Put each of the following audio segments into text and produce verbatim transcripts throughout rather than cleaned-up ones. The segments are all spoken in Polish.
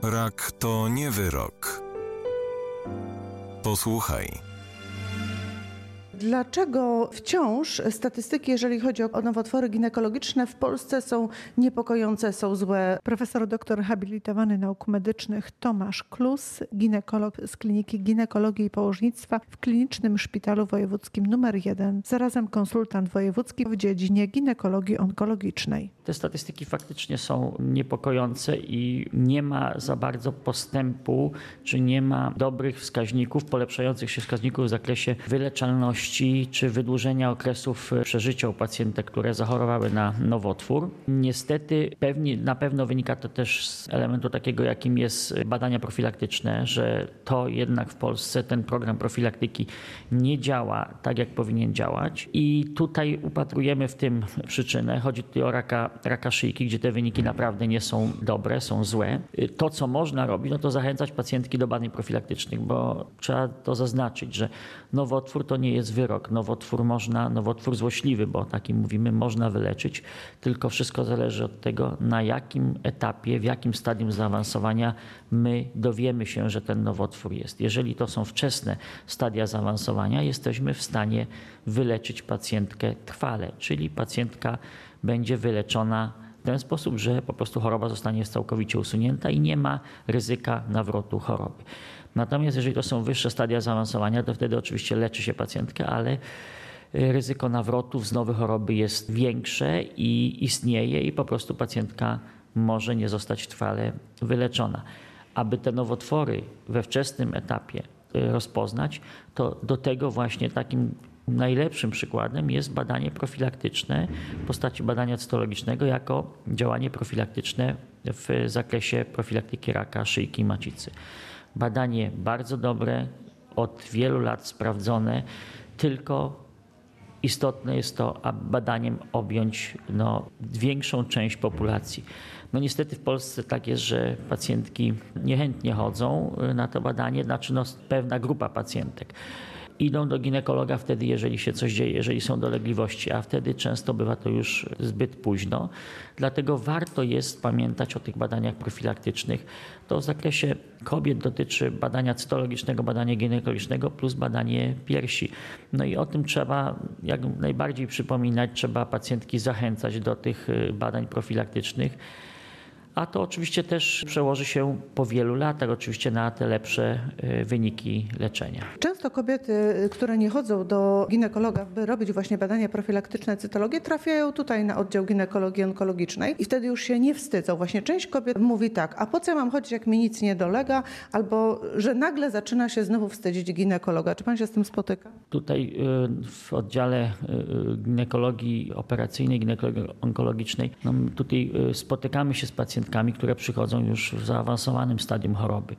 Rak to nie wyrok. Posłuchaj. Dlaczego wciąż statystyki, jeżeli chodzi o nowotwory ginekologiczne w Polsce są niepokojące, są złe? Profesor doktor habilitowany nauk medycznych Tomasz Klus, ginekolog z Kliniki Ginekologii i Położnictwa w Klinicznym Szpitalu Wojewódzkim numer jeden, zarazem konsultant wojewódzki w dziedzinie ginekologii onkologicznej. Te statystyki faktycznie są niepokojące i nie ma za bardzo postępu, czy nie ma dobrych wskaźników, polepszających się wskaźników w zakresie wyleczalności czy wydłużenia okresów przeżycia u pacjentek, które zachorowały na nowotwór. Niestety pewnie, na pewno wynika to też z elementu takiego, jakim jest badania profilaktyczne, że to jednak w Polsce ten program profilaktyki nie działa tak, jak powinien działać i tutaj upatrujemy w tym przyczynę. Chodzi tutaj o raka, raka szyjki, gdzie te wyniki naprawdę nie są dobre, są złe. To, co można robić, no to zachęcać pacjentki do badań profilaktycznych, bo trzeba to zaznaczyć, że nowotwór to nie jest wyrok. Nowotwór można, nowotwór złośliwy, bo o takim mówimy, można wyleczyć, tylko wszystko zależy od tego, na jakim etapie, w jakim stadium zaawansowania my dowiemy się, że ten nowotwór jest. Jeżeli to są wczesne stadia zaawansowania, jesteśmy w stanie wyleczyć pacjentkę trwale, czyli pacjentka będzie wyleczona w ten sposób, że po prostu choroba zostanie całkowicie usunięta i nie ma ryzyka nawrotu choroby. Natomiast jeżeli to są wyższe stadia zaawansowania, to wtedy oczywiście leczy się pacjentkę, ale ryzyko nawrotów z nowej choroby jest większe i istnieje i po prostu pacjentka może nie zostać trwale wyleczona. Aby te nowotwory we wczesnym etapie rozpoznać, to do tego właśnie takim najlepszym przykładem jest badanie profilaktyczne w postaci badania cytologicznego jako działanie profilaktyczne w zakresie profilaktyki raka szyjki i macicy. Badanie bardzo dobre, od wielu lat sprawdzone, tylko istotne jest to, aby badaniem objąć no, większą część populacji. No niestety w Polsce tak jest, że pacjentki niechętnie chodzą na to badanie, znaczy no, pewna grupa pacjentek. Idą do ginekologa wtedy, jeżeli się coś dzieje, jeżeli są dolegliwości, a wtedy często bywa to już zbyt późno. Dlatego warto jest pamiętać o tych badaniach profilaktycznych. To w zakresie kobiet dotyczy badania cytologicznego, badania ginekologicznego plus badanie piersi. No i o tym trzeba jak najbardziej przypominać, trzeba pacjentki zachęcać do tych badań profilaktycznych. A to oczywiście też przełoży się po wielu latach oczywiście na te lepsze wyniki leczenia. Często kobiety, które nie chodzą do ginekologa, by robić właśnie badania profilaktyczne, cytologię, trafiają tutaj na oddział ginekologii onkologicznej i wtedy już się nie wstydzą. Właśnie część kobiet mówi tak, a po co ja mam chodzić, jak mi nic nie dolega, albo że nagle zaczyna się znowu wstydzić ginekologa. Czy pan się z tym spotyka? Tutaj w oddziale ginekologii operacyjnej, ginekologii onkologicznej, no tutaj spotykamy się z pacjentami, które przychodzą już w zaawansowanym stadium choroby.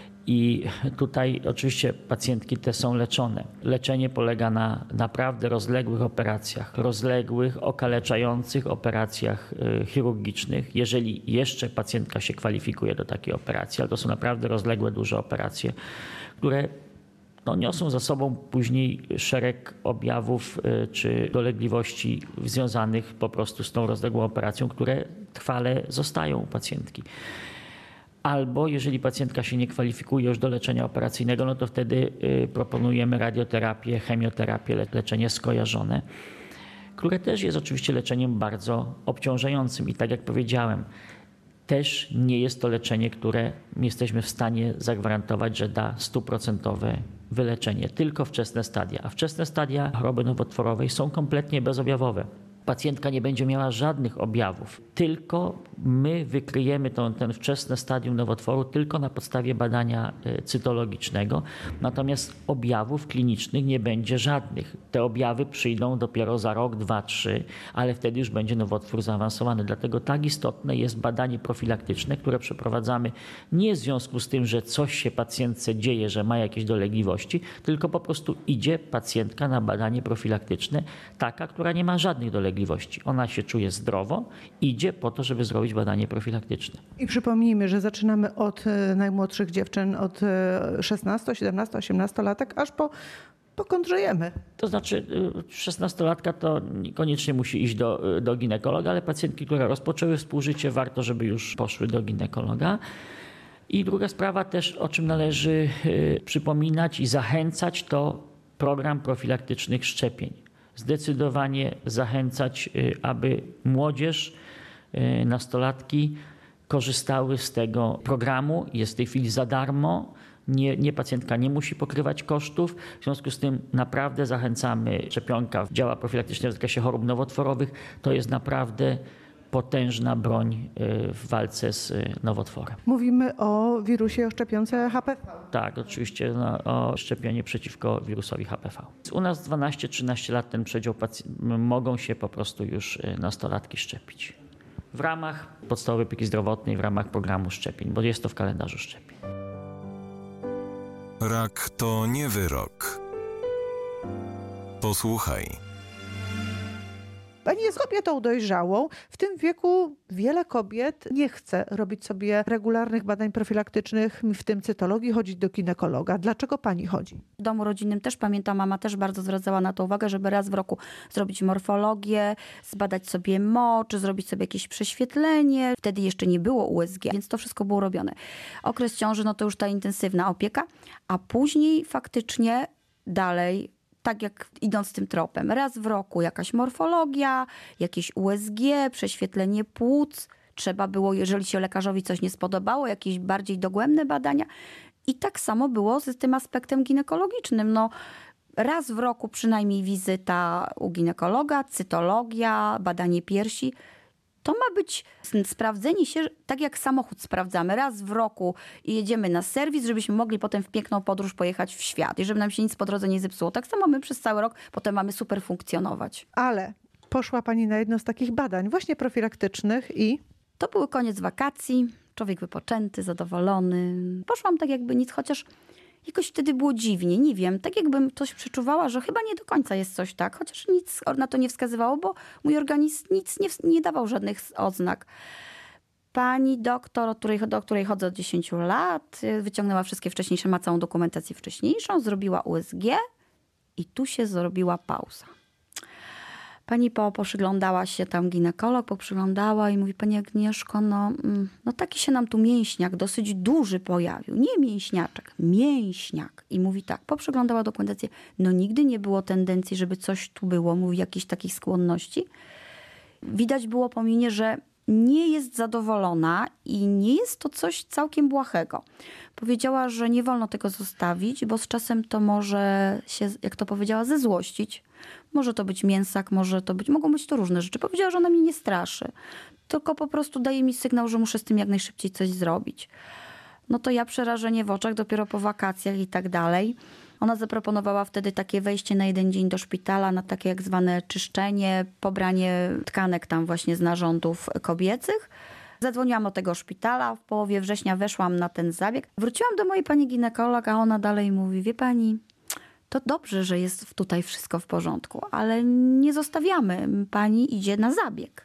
I tutaj oczywiście pacjentki te są leczone. Leczenie polega na naprawdę rozległych operacjach, rozległych, okaleczających operacjach chirurgicznych, jeżeli jeszcze pacjentka się kwalifikuje do takiej operacji, ale to są naprawdę rozległe, duże operacje, które no, niosą za sobą później szereg objawów czy dolegliwości związanych po prostu z tą rozległą operacją, które trwale zostają u pacjentki. Albo jeżeli pacjentka się nie kwalifikuje już do leczenia operacyjnego, no to wtedy proponujemy radioterapię, chemioterapię, leczenie skojarzone, które też jest oczywiście leczeniem bardzo obciążającym i tak jak powiedziałem, też nie jest to leczenie, które jesteśmy w stanie zagwarantować, że da stuprocentowe wyleczenie, tylko wczesne stadia. A wczesne stadia choroby nowotworowej są kompletnie bezobjawowe. Pacjentka nie będzie miała żadnych objawów, tylko my wykryjemy to, ten wczesne stadium nowotworu tylko na podstawie badania cytologicznego, natomiast objawów klinicznych nie będzie żadnych. Te objawy przyjdą dopiero za rok, dwa, trzy, ale wtedy już będzie nowotwór zaawansowany. Dlatego tak istotne jest badanie profilaktyczne, które przeprowadzamy nie w związku z tym, że coś się pacjentce dzieje, że ma jakieś dolegliwości, tylko po prostu idzie pacjentka na badanie profilaktyczne, taka, która nie ma żadnych dolegliwości. Ona się czuje zdrowo, idzie po to, żeby zrobić badanie profilaktyczne. I przypomnijmy, że zaczynamy od najmłodszych dziewczyn, od szesnastu, siedemnastu, osiemnastu latek, aż po pokądrzejemy. To znaczy szesnastolatka to niekoniecznie musi iść do, do ginekologa, ale pacjentki, które rozpoczęły współżycie, warto, żeby już poszły do ginekologa. I druga sprawa też, o czym należy y, przypominać i zachęcać, to program profilaktycznych szczepień. Zdecydowanie zachęcać, y, aby młodzież, y, nastolatki korzystały z tego programu. Jest w tej chwili za darmo. Nie, nie, pacjentka nie musi pokrywać kosztów. W związku z tym naprawdę zachęcamy. Szczepionka działa profilaktycznie w zakresie chorób nowotworowych. To jest naprawdę potężna broń w walce z nowotworem. Mówimy o wirusie, o szczepionce H P V. Tak, oczywiście no, o szczepienie przeciwko wirusowi H P V. U nas dwanaście trzynaście lat ten przedział pacj- mogą się po prostu już nastolatki szczepić. W ramach podstawowej opieki zdrowotnej, w ramach programu szczepień, bo jest to w kalendarzu szczepień. Rak to nie wyrok. Posłuchaj. Pani jest kobietą dojrzałą. W tym wieku wiele kobiet nie chce robić sobie regularnych badań profilaktycznych, w tym cytologii, chodzić do ginekologa. Dlaczego pani chodzi? W domu rodzinnym też pamiętam, mama też bardzo zwracała na to uwagę, żeby raz w roku zrobić morfologię, zbadać sobie mocz, zrobić sobie jakieś prześwietlenie. Wtedy jeszcze nie było U S G, więc to wszystko było robione. Okres ciąży, no to już ta intensywna opieka, a później faktycznie dalej, tak jak idąc tym tropem, raz w roku jakaś morfologia, jakieś U S G, prześwietlenie płuc. Trzeba było, jeżeli się lekarzowi coś nie spodobało, jakieś bardziej dogłębne badania. I tak samo było z tym aspektem ginekologicznym. No, raz w roku przynajmniej wizyta u ginekologa, cytologia, badanie piersi. To ma być sprawdzenie się, tak jak samochód sprawdzamy. Raz w roku i jedziemy na serwis, żebyśmy mogli potem w piękną podróż pojechać w świat i żeby nam się nic po drodze nie zepsuło. Tak samo my przez cały rok potem mamy super funkcjonować. Ale poszła pani na jedno z takich badań, właśnie profilaktycznych i... To były koniec wakacji, człowiek wypoczęty, zadowolony. Poszłam tak jakby nic, chociaż jakoś wtedy było dziwnie, nie wiem, tak jakbym coś przeczuwała, że chyba nie do końca jest coś tak, chociaż nic na to nie wskazywało, bo mój organizm nic nie, nie dawał żadnych odznak. Pani doktor, od której, do której chodzę od dziesięciu lat, wyciągnęła wszystkie wcześniejsze, ma całą dokumentację wcześniejszą, zrobiła U S G i tu się zrobiła pauza. Pani po, poprzyglądała się tam ginekolog, poprzyglądała i mówi: pani Agnieszko, no, no taki się nam tu mięśniak dosyć duży pojawił. Nie mięśniaczek, mięśniak. I mówi tak, poprzyglądała dokumentację. No nigdy nie było tendencji, żeby coś tu było, mówi, jakichś takich skłonności. Widać było po minie, że nie jest zadowolona i nie jest to coś całkiem błahego. Powiedziała, że nie wolno tego zostawić, bo z czasem to może się, jak to powiedziała, zezłościć. Może to być mięsak, może to być, mogą być to różne rzeczy. Powiedziała, że ona mnie nie straszy, tylko po prostu daje mi sygnał, że muszę z tym jak najszybciej coś zrobić. No to ja przerażenie w oczach dopiero po wakacjach i tak dalej. Ona zaproponowała wtedy takie wejście na jeden dzień do szpitala, na takie jak zwane czyszczenie, pobranie tkanek tam właśnie z narządów kobiecych. Zadzwoniłam do tego szpitala, w połowie września weszłam na ten zabieg. Wróciłam do mojej pani ginekolog, a ona dalej mówi: wie pani, to dobrze, że jest tutaj wszystko w porządku, ale nie zostawiamy. Pani idzie na zabieg.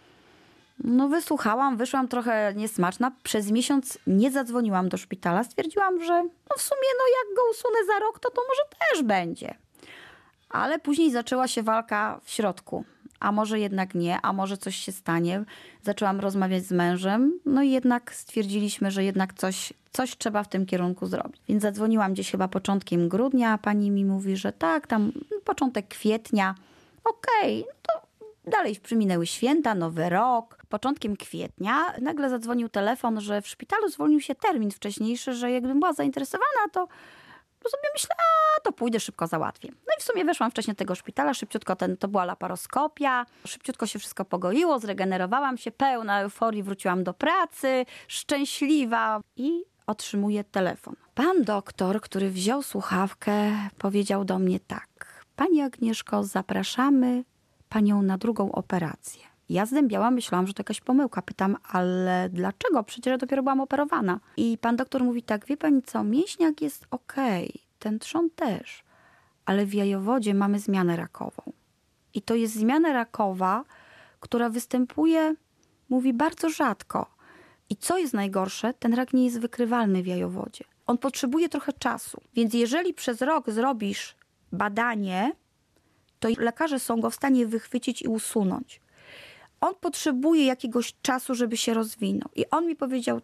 No wysłuchałam, wyszłam trochę niesmaczna. Przez miesiąc nie zadzwoniłam do szpitala. Stwierdziłam, że no w sumie no jak go usunę za rok, to to może też będzie. Ale później zaczęła się walka w środku. A może jednak nie, a może coś się stanie. Zaczęłam rozmawiać z mężem, no i jednak stwierdziliśmy, że jednak coś, coś trzeba w tym kierunku zrobić. Więc zadzwoniłam gdzieś chyba początkiem grudnia, a pani mi mówi, że tak, tam początek kwietnia. Okej, okay, to dalej przyminęły święta, nowy rok. Początkiem kwietnia nagle zadzwonił telefon, że w szpitalu zwolnił się termin wcześniejszy, że jakbym była zainteresowana, to to sobie myślę, a to pójdę, szybko załatwię. No i w sumie weszłam wcześniej do tego szpitala, szybciutko ten, to była laparoskopia, szybciutko się wszystko pogoiło, zregenerowałam się, pełna euforii, wróciłam do pracy, szczęśliwa i otrzymuję telefon. Pan doktor, który wziął słuchawkę, powiedział do mnie tak: pani Agnieszko, zapraszamy panią na drugą operację. Ja zdębiałam, myślałam, że to jakaś pomyłka. Pytam, ale dlaczego? Przecież ja dopiero byłam operowana. I pan doktor mówi tak: wie pani co, mięśniak jest okej, okay, ten trzon też, ale w jajowodzie mamy zmianę rakową. I to jest zmiana rakowa, która występuje, mówi, bardzo rzadko. I co jest najgorsze, ten rak nie jest wykrywalny w jajowodzie. On potrzebuje trochę czasu. Więc jeżeli przez rok zrobisz badanie, to lekarze są go w stanie wychwycić i usunąć. On potrzebuje jakiegoś czasu, żeby się rozwinął. I on mi powiedział tak: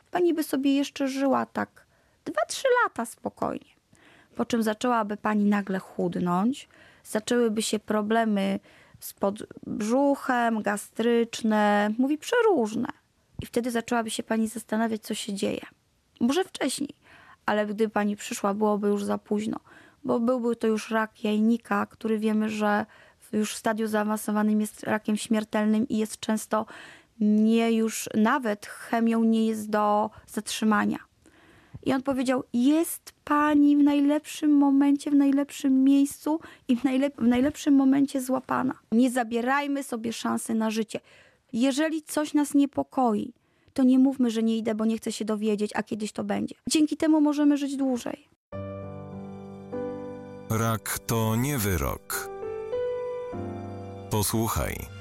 pani by sobie jeszcze żyła tak dwa trzy lata spokojnie. Po czym zaczęłaby pani nagle chudnąć, zaczęłyby się problemy z podbrzuchem, gastryczne, mówi przeróżne. I wtedy zaczęłaby się pani zastanawiać, co się dzieje. Może wcześniej, ale gdy pani przyszła, byłoby już za późno, bo byłby to już rak jajnika, który wiemy, że już w stadium zaawansowanym jest rakiem śmiertelnym i jest często nie już, nawet chemią nie jest do zatrzymania. I on powiedział, jest pani w najlepszym momencie, w najlepszym miejscu i w, najlep- w najlepszym momencie złapana. Nie zabierajmy sobie szansy na życie. Jeżeli coś nas niepokoi, to nie mówmy, że nie idę, bo nie chcę się dowiedzieć, a kiedyś to będzie. Dzięki temu możemy żyć dłużej. Rak to nie wyrok. Posłuchaj.